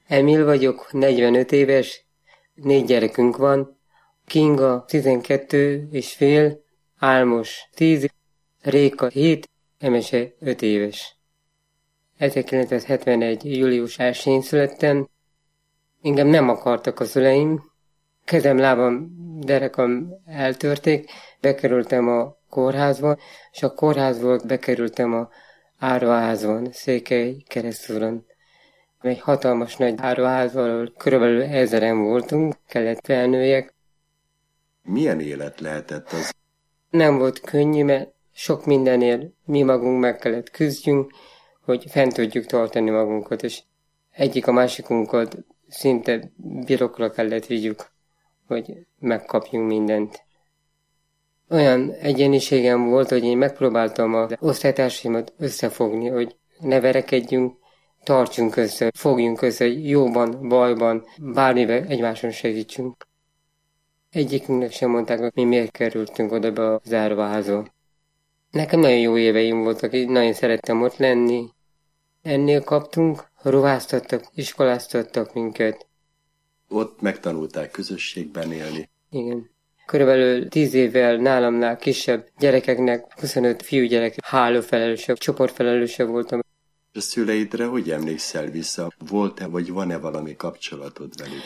Emil vagyok, 45 éves, 4 gyerekünk van. Kinga 12 és fél, Álmos 10, Réka 7, Emese 5 éves. 1971. július 1-én születtem. Engem nem akartak a szüleim. Kezem, lábam, derekam eltörték. Bekerültem a kórházba, és a kórházból bekerültem a áruházban, Székely Keresztúron. Egy hatalmas nagy áruházban, ahol körülbelül 1000-en voltunk, kellett felnőjek. Milyen élet lehetett az? Nem volt könnyű, mert sok mindenért mi magunk meg kellett küzdjünk, hogy fent tudjuk tartani magunkat, és egyik a másikunkat szinte birokra kellett vigyük, hogy megkapjunk mindent. Olyan egyéniségem volt, hogy én megpróbáltam az osztálytársaimat összefogni, hogy ne verekedjünk, tartsunk össze, fogjunk össze, jóban, bajban, bármiben egymáson segítsünk. Egyikünknek sem mondták, hogy mi miért kerültünk oda be a zárvaházba. Nekem nagyon jó éveim voltak, én nagyon szerettem ott lenni. Ennél kaptunk, ruháztattak, iskoláztattak minket. Ott megtanulták közösségben élni. Igen. Körülbelül 10 évvel nálamnál kisebb gyerekeknek, 25 fiúgyerek hálófelelőse, csoportfelelőse voltam. A szüleidre hogy emlékszel vissza? Volt-e vagy van-e valami kapcsolatod velük?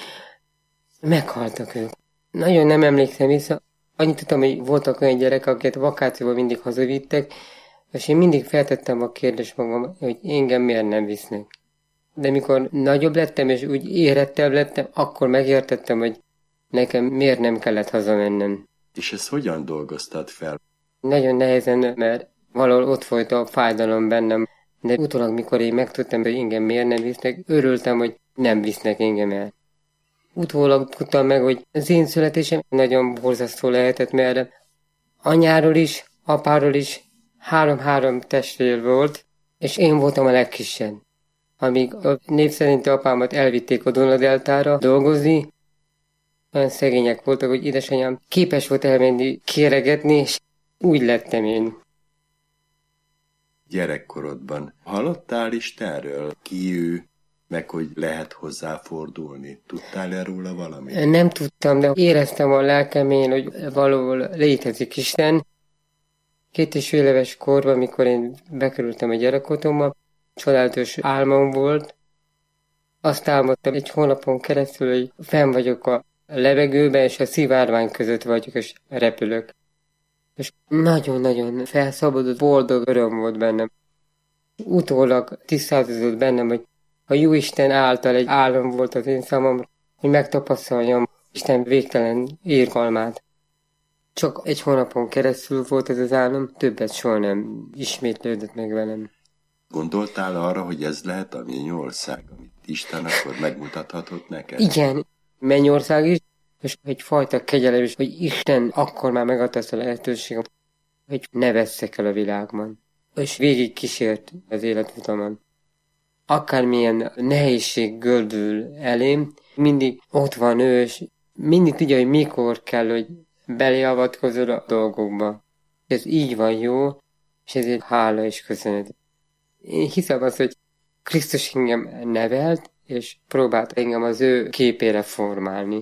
Meghaltak ők. Nagyon nem emlékszem vissza. Annyit tudtam, hogy voltak olyan gyerekek, akiket vakációban mindig hazavittek, és én mindig feltettem a kérdést magam, hogy engem miért nem visznek. De mikor nagyobb lettem, és úgy érettebb lettem, akkor megértettem, hogy nekem miért nem kellett hazamennem. És ezt hogyan dolgoztad fel? Nagyon nehezen, mert valahol ott volt a fájdalom bennem, de utólag, mikor én megtudtam, hogy engem miért nem visznek, örültem, hogy nem visznek engem el. Utólag tudtam meg, hogy az én születésem nagyon borzasztó lehetett, mert anyáról is, apáról is 3 testvér volt, és én voltam a legkisebb. Amíg a név szerinti apámat elvitték a Duna-deltára dolgozni, olyan szegények voltak, hogy édesanyám képes volt elmenni kéregetni, és úgy lettem én. Gyerekkorodban hallottál Istenről? Ki ő? Meg hogy lehet hozzáfordulni. Tudtál-e róla valamit? Nem tudtam, de éreztem a lelkemén, hogy valahol létezik Isten. 2,5 éves korban, mikor én bekerültem a gyerekotthonba, csodálatos álmom volt. Azt álmodtam egy hónapon keresztül, hogy fenn vagyok a levegőben, és a szivárvány között vagyok, és repülök. És nagyon-nagyon felszabadult, boldog öröm volt bennem. Utólag tisztázódott bennem, hogy a Jóisten által egy álom volt az én számomra, hogy megtapasztaljam Isten végtelen irgalmát. Csak egy hónapon keresztül volt ez az álom, többet soha nem ismétlődött meg velem. Gondoltál arra, hogy ez lehet a mennyország, amit Isten akkor megmutathatott neked? Igen, mennyország is, és egyfajta kegyelem is, hogy Isten akkor már megadta ezt a lehetőségem, hogy ne vesszek el a világban. És végig kísért az életutamon. Akármilyen nehézség gördül elém, mindig ott van ő, és mindig tudja, hogy mikor kell, hogy beleavatkozol a dolgokba. Ez így van jó, és ezért hála és köszönet. Én hiszem azt, hogy Krisztus engem nevelt, és próbált engem az ő képére formálni.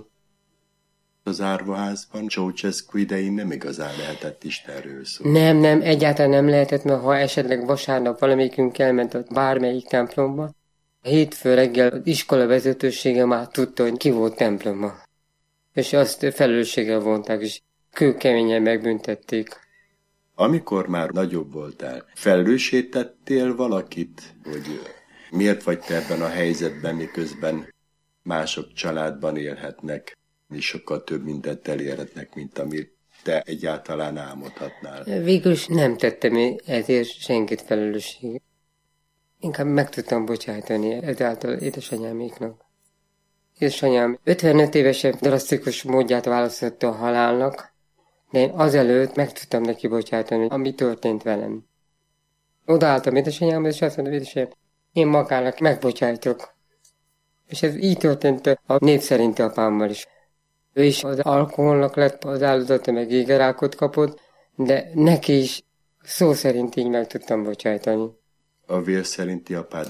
Az árvaházban Ceausescu idején nem igazán lehetett Istenről szólni. Nem, egyáltalán nem lehetett, mert ha esetleg vasárnap valamelyikünk elment a bármelyik templomba, hétfő reggel az iskola vezetősége már tudta, hogy ki volt templomba. És azt felelősséggel vonták, és kőkeményen megbüntették. Amikor már nagyobb voltál, felelőssé tettél valakit, hogy miért vagy te ebben a helyzetben, miközben mások családban élhetnek, és sokkal több mindent elérhetnek, mint amit te egyáltalán álmodhatnál. Végül is nem tettem ezért senkit felelősség. Inkább meg tudtam bocsájtani ezáltal édesanyáméknak. Édesanyám 55 évesen drasztikus módját választotta a halálnak, de én azelőtt meg tudtam neki bocsájtani, ami történt velem. Odaálltam édesanyámhoz, és azt mondtam, édesanyám, én magának megbocsájtok. És ez így történt a név szerinti apámmal is. Ő is az alkoholnak lett az áldozata, meg égerákot kapott, de neki is szó szerint így meg tudtam bocsájtani. A vér szerinti apádat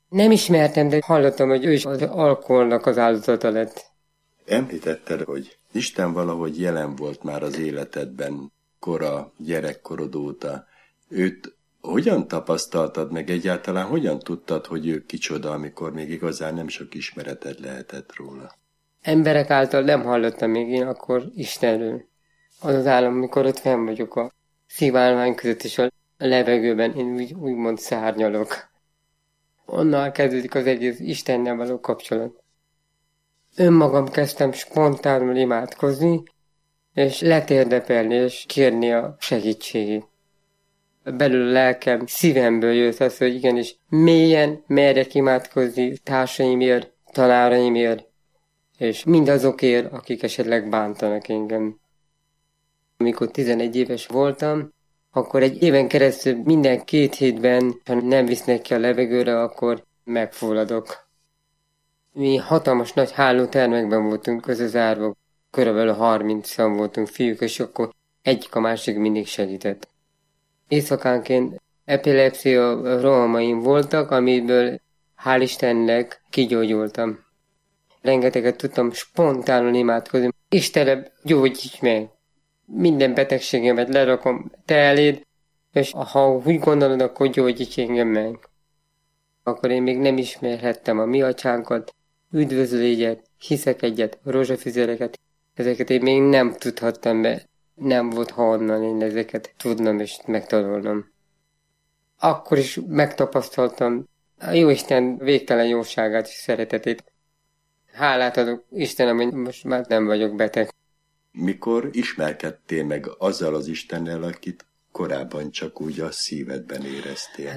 Nem ismertem, de hallottam, hogy ő is az alkoholnak az áldozata lett. Említetted, hogy Isten valahogy jelen volt már az életedben, kora, gyerekkorod óta. Őt hogyan tapasztaltad meg egyáltalán, hogyan tudtad, hogy ő kicsoda, amikor még igazán nem sok ismereted lehetett róla? Emberek által nem hallottam még én akkor Istenről. Az az állam, amikor ott fenn vagyok a szivárvány között és a levegőben, én úgymond szárnyalok. Onnan kezdődik az egész Istennel való kapcsolat. Önmagam kezdtem spontánul imádkozni, és letérdepelni, és kérni a segítségét. Belül a lelkem, szívemből jött az, hogy igenis mélyen merjek imádkozni társaimért, tanáraimért, és mindazokért, akik esetleg bántanak engem. Amikor 11 éves voltam, akkor egy éven keresztül minden 2 hétben, ha nem visznek ki a levegőre, akkor megfulladok. Mi hatalmas nagy hálótermekben voltunk összezárva, körülbelül 30-an voltunk fiúk, és akkor egyik a másik mindig segített. Éjszakánként epilepszia rohamaim voltak, amiből hál' Istennek kigyógyultam. Rengeteget tudtam spontánul imádkozni. Istenem, gyógyíts meg! Minden betegségemet lerakom te eléd, és ha úgy gondolod, akkor gyógyíts engem meg. Akkor én még nem ismerhettem a mi atyánkat, üdvözlégyet, hiszek egyet, rózsafüzereket, ezeket én még nem tudhattam be, nem volt honnan én ezeket tudnom és megtanulnom. Akkor is megtapasztaltam a Jóisten végtelen jóságát és szeretetét. Hálát adok Istenem, hogy most már nem vagyok beteg. Mikor ismerkedtél meg azzal az Istennel, akit korábban csak úgy a szívedben éreztél?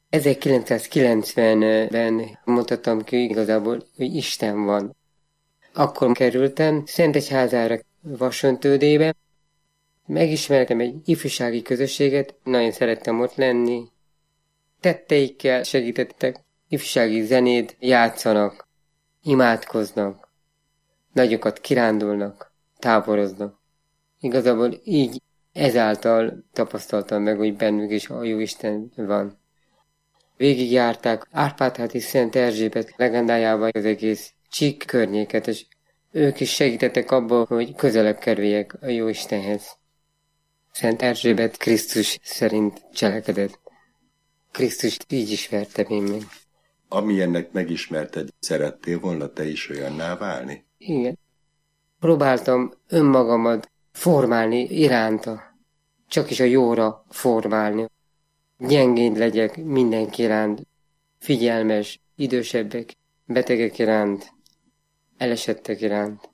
1990-ben mondhatom ki igazából, hogy Isten van. Akkor kerültem Szentegyházára, Vasöntődébe. Megismertem egy ifjúsági közösséget, nagyon szerettem ott lenni. Tetteikkel segítettek, ifjúsági zenét játszanak, imádkoznak, nagyokat kirándulnak, táboroznak. Igazából így ezáltal tapasztaltam meg, hogy bennük is a jó Isten van. Végigjárták Árpád-háti Szent Erzsébet legendájában az egész Csík környéket, és ők is segítettek abban, hogy közelebb kerüljek a jó Istenhez. Szent Erzsébet Krisztus szerint cselekedett. Krisztust így ismertem én meg. Amilyennek megismerted, szerettél volna te is olyanná válni? Igen. Próbáltam önmagamat formálni iránta. Csak is a jóra formálni. Gyengéd legyek mindenki iránt. Figyelmes, idősebbek, betegek iránt, elesettek iránt.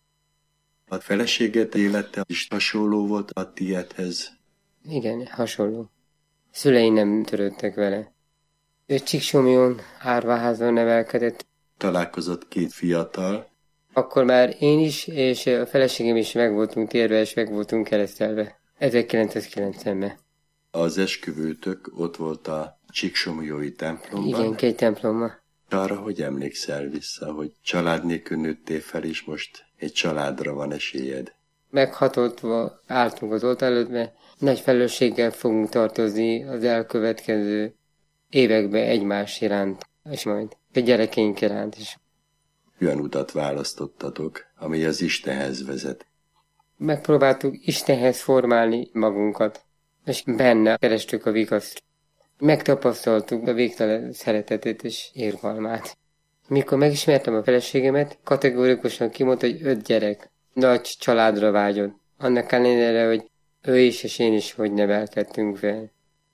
A feleséged élete is hasonló volt a tiédhez? Igen, hasonló. Szüleim nem törődtek vele. Ő Csíksomlyón árvaházban nevelkedett. Találkozott 2 fiatal. Akkor már én is, és a feleségem is meg voltunk térve, és meg voltunk keresztelve. 1990-ben. Az esküvőtök ott volt a Csíksomlyói templomban. Igen, 2 templomban. Arra, hogy emlékszel vissza, hogy család nélkül nőttél fel, és most egy családra van esélyed? Meghatoltva álltunk az oltár előtt, mert nagy felelősséggel fogunk tartozni az elkövetkező években egymás iránt, és majd a gyerekeink iránt is. Olyan utat választottatok, ami az Istenhez vezet? Megpróbáltuk Istenhez formálni magunkat, és benne kerestük a vikaszt. Megtapasztaltuk a végtelen szeretetét és érgalmát. Mikor megismertem a feleségemet, kategórikusan kimondta, hogy 5 gyerek. Nagy családra vágyott. Annak ellenére, hogy ő is és én is hogy nevelkedtünk fel.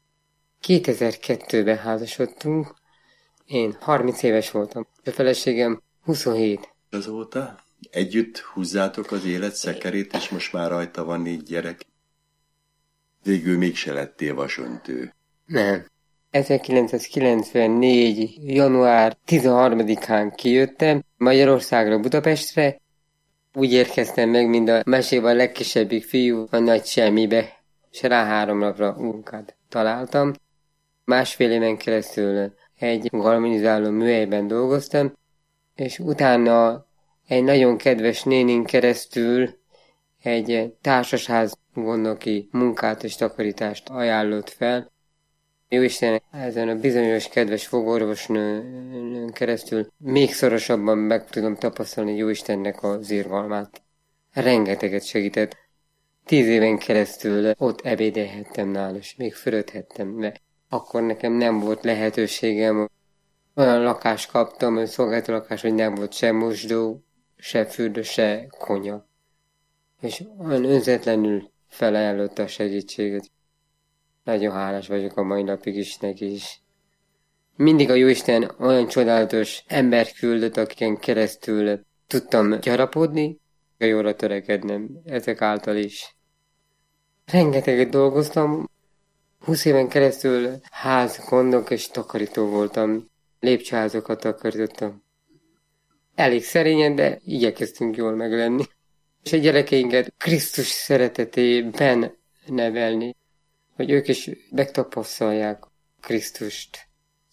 2002-ben házasodtunk, én 30 éves voltam, a feleségem 27. Azóta együtt húzzátok az élet szekerét, és most már rajta van 4 gyerek. Végül mégse lettél vasöntő. Nem. 1994. január 13-án kijöttem Magyarországra, Budapestre. Úgy érkeztem meg, mint a mesében a legkisebbik fiú a nagy semmibe, és rá 3 napra munkát találtam. 1,5 éven keresztül egy galvanizáló műhelyben dolgoztam, és utána egy nagyon kedves nénin keresztül egy társasház gondnoki munkát és takarítást ajánlott fel, Jóisten ezen a bizonyos kedves fogorvosnőn keresztül még szorosabban meg tudom tapasztalni Jóistennek az irgalmát. Rengeteget segített. 10 éven keresztül ott ebédelhettem nála, és még fürödhettem, de akkor nekem nem volt lehetőségem. Olyan lakást kaptam, olyan szolgálati lakás, hogy nem volt se mosdó, se fürdő, se konya. És olyan önzetlenül felajánlotta a segítséget. Nagyon hálás vagyok a mai napig is neki is. Mindig a Jóisten olyan csodálatos ember küldött, akiken keresztül tudtam gyarapodni, a jóra törekednem, ezek által is. Rengeteget dolgoztam, 20 éven keresztül házgondok és takarító voltam, lépcsőházakat takarítottam. Elég szerényen, de igyekeztünk jól meglenni. És a gyerekeinket Krisztus szeretetében nevelni, hogy ők is megtapasztalják Krisztust.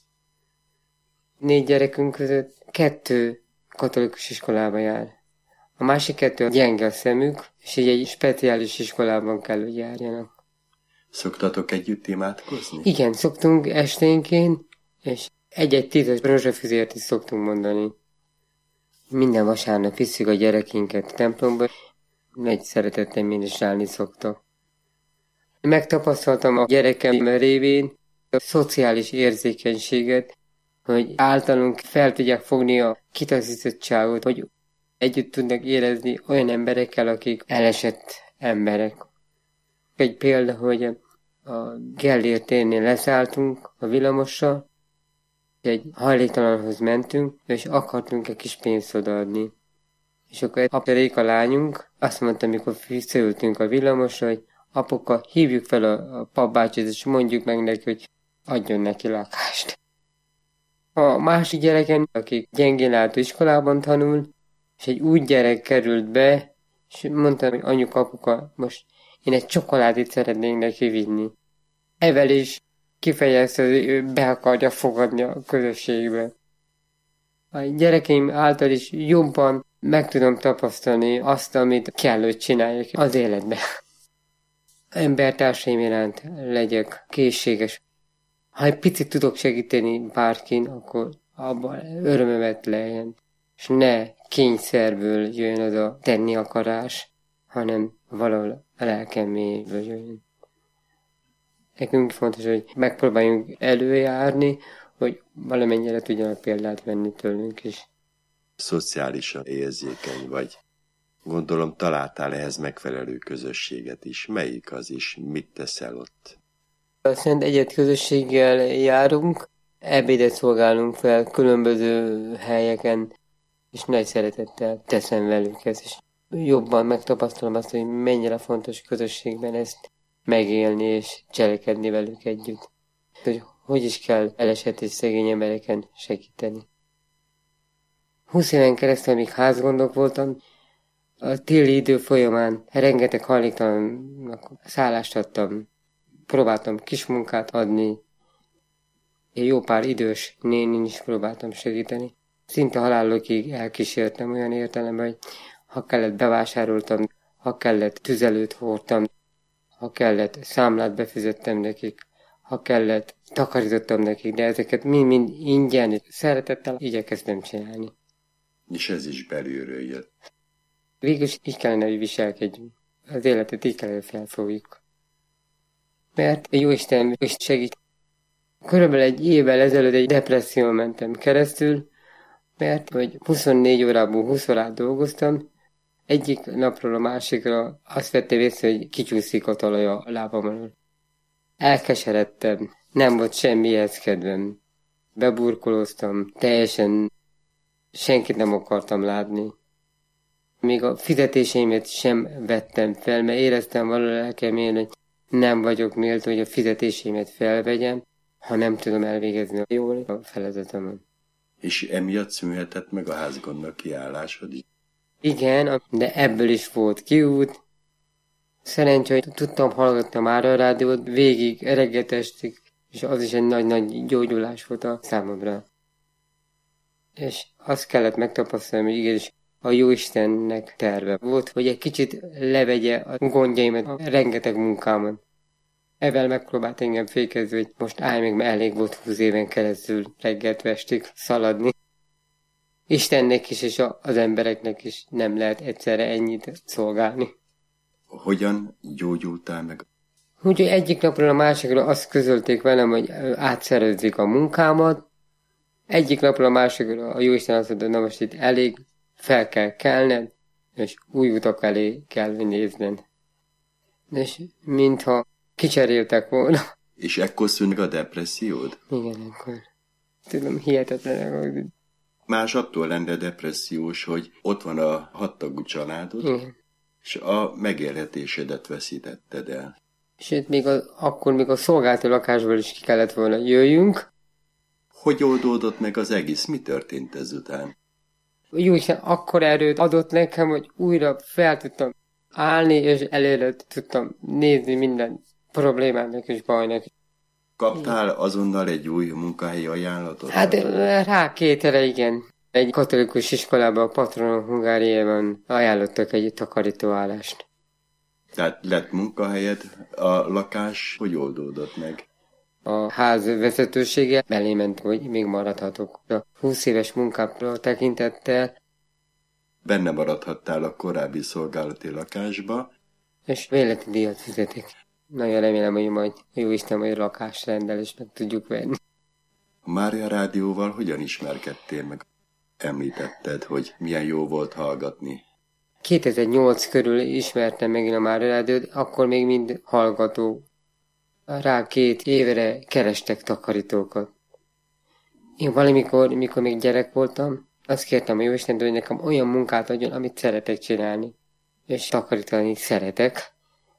4 gyerekünk között 2 katolikus iskolába jár. A másik 2 gyenge a szemük, és így egy speciális iskolában kell, hogy járjanak. Szoktatok együtt imádkozni? Igen, szoktunk esténként, és egy 10-es rózsafüzért is szoktunk mondani. Minden vasárnap visszük a gyerekeinket a templomba, egy szeretettem én is állni szoktak. Megtapasztaltam a gyerekem révén a szociális érzékenységet, hogy általunk fel tudják fogni a kitaszítottságot, hogy együtt tudnak érezni olyan emberekkel, akik elesett emberek. Egy példa, hogy a Gellért térnél leszálltunk a villamossal, egy hajléktalanhoz mentünk, és akartunk egy kis pénzt odaadni. És akkor apja Réka lányunk azt mondta, amikor visszaültünk a villamosra, hogy apuka, hívjuk fel a papbácsit, és mondjuk meg neki, hogy adjon neki lakást. A másik gyereken, aki gyengén látó iskolában tanul, és egy úgy gyerek került be, és mondtam, hogy anyuka, apuka, most én egy csokoládét szeretnék neki vinni. Evel is kifejezte, hogy ő be akarja fogadni a közösségbe. A gyerekeim által is jobban meg tudom tapasztalni azt, amit kell, hogy csináljak az életben. Embertársaim iránt legyek készséges. Ha egy picit tudok segíteni bárkin, akkor abban örömömet lejjen. És ne kényszerből jöjjön az a tenni akarás, hanem valahol a lelkem mélyéből jöjjön. Nekünk fontos, hogy megpróbáljunk előjárni, hogy valamennyire tudjanak példát venni tőlünk is. Szociálisan érzékeny vagy. Gondolom találtál ehhez megfelelő közösséget is. Melyik az is? Mit teszel ott? A Szent Egyet közösséggel járunk, ebédet szolgálunk fel különböző helyeken, és nagy szeretettel teszem velük ezt, és jobban megtapasztalom azt, hogy mennyire fontos közösségben ezt megélni és cselekedni velük együtt. Hogy is kell elesett és szegény embereken segíteni. 20 éven keresztül, amíg házgondok voltam, a téli idő folyamán rengeteg hajléktalannak szállást adtam. Próbáltam kis munkát adni. Én jó pár idős nénin is próbáltam segíteni. Szinte halálokig elkísértem olyan értelemben, hogy ha kellett bevásároltam, ha kellett tüzelőt hordtam, ha kellett számlát befizettem nekik, ha kellett takarítottam nekik, de ezeket mind ingyen, szeretettel igyekeztem csinálni. És ez is belülről jött. Végülis így kellene, hogy viselkedjünk. Az életet így kellene, hogy felfogjuk. Mert a Jóisten is segít. Körülbelül egy évvel ezelőtt egy depresszión mentem keresztül, mert hogy 24 órából 20 órát dolgoztam, egyik napról a másikra azt vettem észre, hogy kicsúszik a talaj a lábam alól. Elkeseredtem, nem volt semmihez kedvem. Beburkolóztam, teljesen senkit nem akartam látni. Még a fizetéseimet sem vettem fel, mert éreztem valahol lelkemén, hogy nem vagyok méltó, hogy a fizetéseimet felvegyem, ha nem tudom elvégezni jól a feladatomon. És emiatt szűnhetett meg a házgondnak kiállásod is? Igen, de ebből is volt kiút. Szerencsé, hogy tudtam hallgatni már a rádiót végig, reggelestig, és az is egy nagy-nagy gyógyulás volt a számomra. És azt kellett megtapasztalni, hogy igenis a Jóistennek terve volt, hogy egy kicsit levegye a gondjaimat a rengeteg munkámon. Evel megpróbált engem fékezni, hogy most állj meg, mert elég volt 20 éven keresztül reggeltől estig szaladni. Istennek is, és az embereknek is nem lehet egyszerre ennyit szolgálni. Hogyan gyógyultál meg? Úgyhogy egyik napról a másikra azt közölték velem, hogy átszervezik a munkámat. Egyik napról a másikra a Jóisten azt mondta, na most itt elég, fel kell kelned, és új utak elé kell nézned. És mintha kicseréltek volna. És ekkor szűnt a depressziód? Igen, akkor. Tudom, hihetetlenek. Más attól lenne depressziós, hogy ott van a 6 tagú családod, Igen. és a megélhetésedet veszítetted el. Sőt, akkor még a szolgálati lakásból is ki kellett volna jöjjünk. Hogy oldódott meg az egész? Mi történt ezután? Jóisten akkor erőt adott nekem, hogy újra fel tudtam állni, és előre tudtam nézni minden problémának és bajnak. Kaptál azonnal egy új munkahelyi ajánlatot? Hát rá 2 hete, igen. Egy katolikus iskolában, a Patronon Hungáriában ajánlottak egy takarítóállást. Tehát lett munkahelyed, a lakás hogy oldódott meg? A ház vezetősége elé ment, hogy még maradhatok. A 20 éves munkámra tekintettel. Benne maradhattál a korábbi szolgálati lakásba. És bérleti díjat fizetik. Nagyon remélem, hogy majd Jóisten majd lakást rendel, és meg tudjuk venni. A Mária Rádióval hogyan ismerkedtél meg? Említetted, hogy milyen jó volt hallgatni. 2008 körül ismertem meg a Mária Rádiót, akkor még mind hallgató. Rá 2 évre kerestek takarítókat. Én valamikor, mikor még gyerek voltam, azt kértem a Jóistentől, hogy nekem olyan munkát adjon, amit szeretek csinálni. És takarítani szeretek.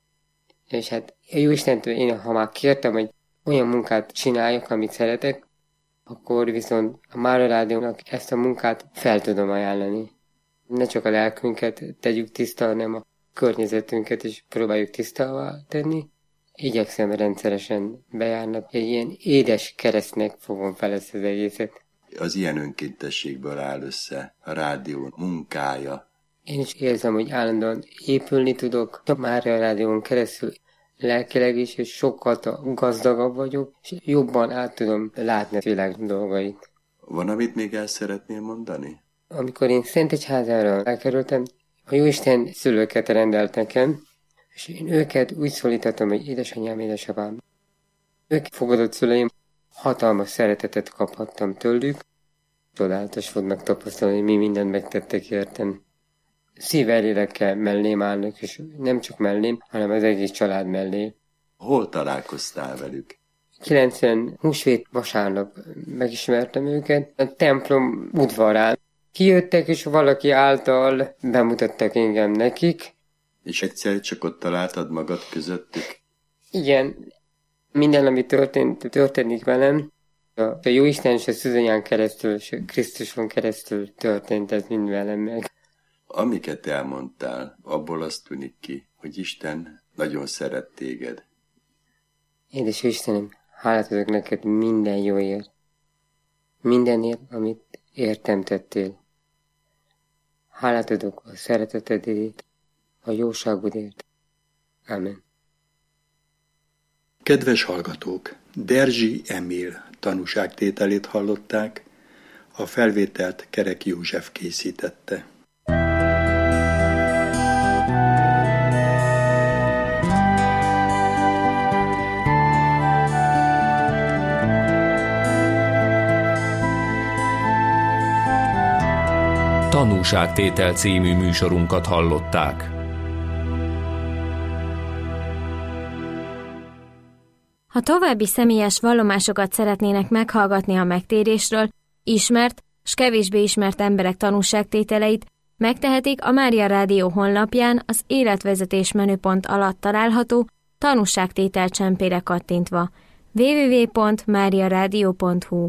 És hát a Jóistentől én, ha már kértem, hogy olyan munkát csináljak, amit szeretek, akkor viszont a Mária Rádiónak ezt a munkát fel tudom ajánlani. Ne csak a lelkünket tegyük tiszta, hanem a környezetünket is próbáljuk tisztává tenni. Igyekszem rendszeresen bejárnak. Egy ilyen édes keresztnek fogom fel ezt az egészet. Az ilyen önkéntességből áll össze a rádió munkája. Én is érzem, hogy állandóan épülni tudok. A Mária Rádión keresztül lelkileg is, és sokkal gazdagabb vagyok, és jobban át tudom látni a világ dolgait. Van, amit még el szeretnél mondani? Amikor én Szentegyházára elkerültem, a Jóisten szülőket rendelt nekem, és én őket úgy szólítottam, hogy édesanyám, édesapám. Ők fogadott szüleim, hatalmas szeretetet kaphattam tőlük. Csodálatos fognak tapasztalni, hogy mi mindent megtettek értem. Szívelélekkel mellém állnak, és nem csak mellém, hanem az egész család mellé. Hol találkoztál velük? 90 húsvét vasárnap megismertem őket, a templom udvarán. Kijöttek, és valaki által bemutattak engem nekik. És egyszer csak ott találtad magad közöttük? Igen, minden, ami történik velem, a Jóisten és a szűzanyán keresztül, és a Krisztuson keresztül történt ez mind velem meg. Amiket elmondtál, abból azt tűnik ki, hogy Isten nagyon szeret téged. Édes Istenem, hálát adok neked minden jóért. Mindenért, amit értem tettél. Hálát adok a szeretetedért, a jóságodért. Amen. Kedves hallgatók! Derzsi Emil tanúságtételét hallották, a felvételt Kerek József készítette. Tanúságtétel című műsorunkat hallották. Ha további személyes vallomásokat szeretnének meghallgatni a megtérésről, ismert s kevésbé ismert emberek tanúságtételeit, megtehetik a Mária Rádió honlapján az életvezetés menüpont alatt található tanúságtétel csempére kattintva www.mariaradio.hu.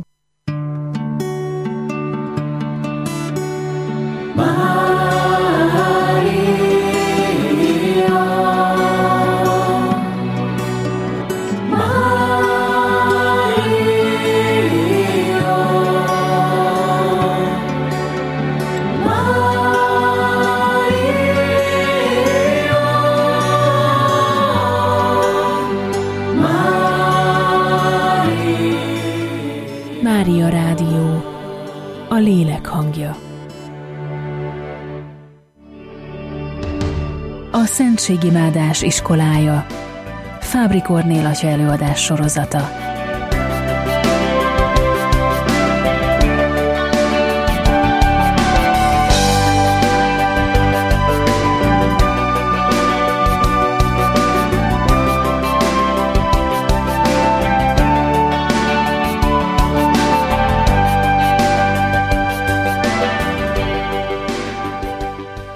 Maria, A Szentségimádás iskolája. Fábri Kornél atya előadás sorozata.